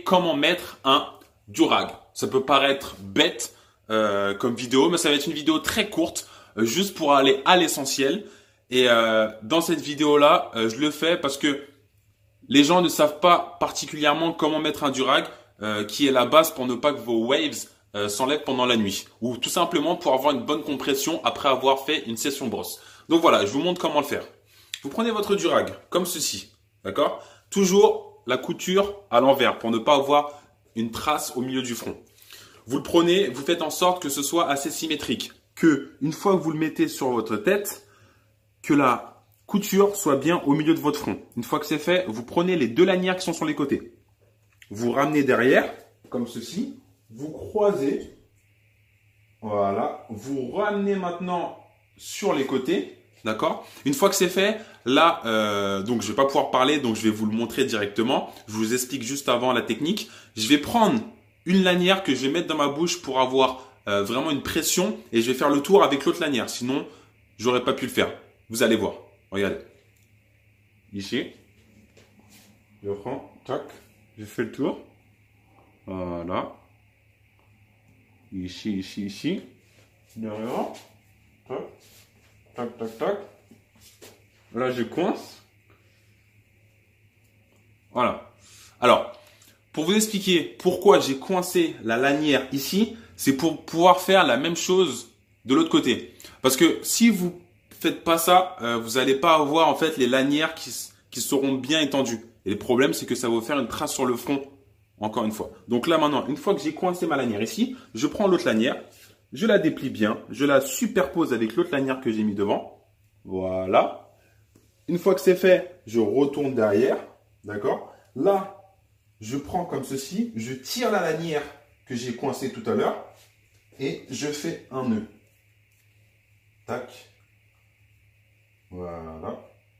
comment mettre un durag. Ça peut paraître bête comme vidéo, mais ça va être une vidéo très courte, juste pour aller à l'essentiel. Et dans cette vidéo-là, je le fais parce que les gens ne savent pas particulièrement comment mettre un durag, qui est la base pour ne pas que vos waves s'enlèvent pendant la nuit. Ou tout simplement pour avoir une bonne compression après avoir fait une session brosse. Donc voilà, je vous montre comment le faire. Vous prenez votre durag, comme ceci. D'accord? Toujours la couture à l'envers pour ne pas avoir une trace au milieu du front. Vous le prenez, vous faites en sorte que ce soit assez symétrique. Que, une fois que vous le mettez sur votre tête, que la couture soit bien au milieu de votre front. Une fois que c'est fait, vous prenez les deux lanières qui sont sur les côtés. Vous ramenez derrière, comme ceci. Vous croisez. Voilà. Vous ramenez maintenant sur les côtés. D'accord? Une fois que c'est fait, là, donc je vais pas pouvoir parler, donc je vais vous le montrer directement. Je vous explique juste avant la technique. Je vais prendre une lanière que je vais mettre dans ma bouche pour avoir vraiment une pression et je vais faire le tour avec l'autre lanière. Sinon, j'aurais pas pu le faire. Vous allez voir. Regardez. Ici. Je prends. Tac. Je fais le tour. Voilà. Ici, ici, ici. Derrière. Tac. Tac, tac, tac. Là, je coince. Voilà. Alors, pour vous expliquer pourquoi j'ai coincé la lanière ici, c'est pour pouvoir faire la même chose de l'autre côté. Parce que si vous faites pas ça, vous n'allez pas avoir en fait les lanières qui seront bien étendues. Et le problème, c'est que ça va vous faire une trace sur le front, encore une fois. Donc là maintenant, une fois que j'ai coincé ma lanière ici, je prends l'autre lanière, je la déplie bien, je la superpose avec l'autre lanière que j'ai mis devant. Voilà. Une fois que c'est fait, je retourne derrière. D'accord? Là, je prends comme ceci, je tire la lanière que j'ai coincée tout à l'heure et je fais un nœud. Tac. Voilà.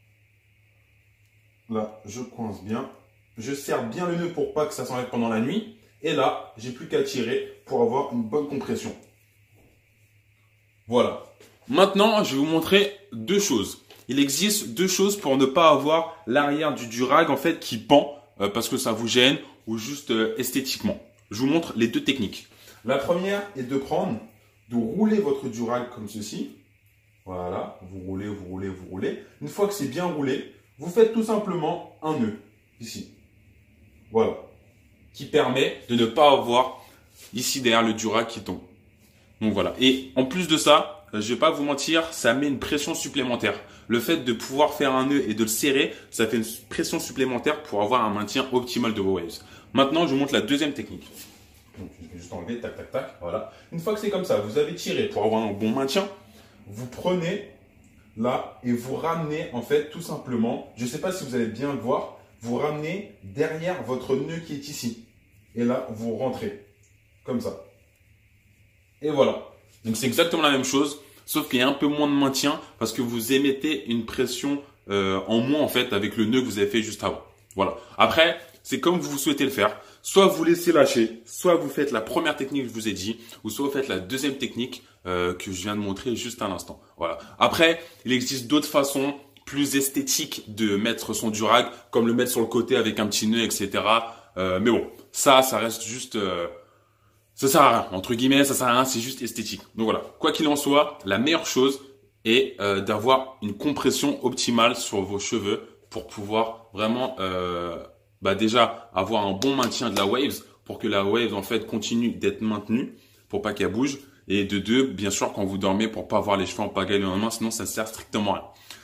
Là, je coince bien. Je serre bien le nœud pour pas que ça s'enlève pendant la nuit. Et là, j'ai plus qu'à tirer pour avoir une bonne compression. Voilà. Maintenant, je vais vous montrer deux choses. Il existe deux choses pour ne pas avoir l'arrière du durag en fait qui pend parce que ça vous gêne ou juste esthétiquement. Je vous montre les deux techniques. La première est de rouler votre durag comme ceci. Voilà, vous roulez, vous roulez, vous roulez. Une fois que c'est bien roulé, vous faites tout simplement un nœud ici. Voilà, qui permet de ne pas avoir ici derrière le durag qui tombe. Donc voilà. Et en plus de ça, je vais pas vous mentir, ça met une pression supplémentaire. Le fait de pouvoir faire un nœud et de le serrer, ça fait une pression supplémentaire pour avoir un maintien optimal de vos waves. Maintenant, je vous montre la deuxième technique. Donc, je vais juste enlever, tac, tac, tac, voilà. Une fois que c'est comme ça, vous avez tiré pour avoir un bon maintien. Vous prenez là et vous ramenez en fait tout simplement, je ne sais pas si vous allez bien le voir, vous ramenez derrière votre nœud qui est ici. Et là, vous rentrez comme ça. Et voilà. Donc c'est exactement la même chose, sauf qu'il y a un peu moins de maintien parce que vous émettez une pression en moins en fait avec le nœud que vous avez fait juste avant. Voilà. Après, c'est comme vous souhaitez le faire. Soit vous laissez lâcher, soit vous faites la première technique que je vous ai dit, ou soit vous faites la deuxième technique que je viens de montrer juste à l'instant. Voilà. Après, il existe d'autres façons plus esthétiques de mettre son durag, comme le mettre sur le côté avec un petit nœud, etc. Mais bon, ça reste juste... ça sert à rien. Entre guillemets, ça sert à rien, c'est juste esthétique. Donc voilà. Quoi qu'il en soit, la meilleure chose est d'avoir une compression optimale sur vos cheveux pour pouvoir vraiment... déjà avoir un bon maintien de la waves pour que la wave en fait continue d'être maintenue pour pas qu'elle bouge et de deux bien sûr quand vous dormez pour pas avoir les cheveux en pagaille le lendemain sinon ça sert strictement à rien.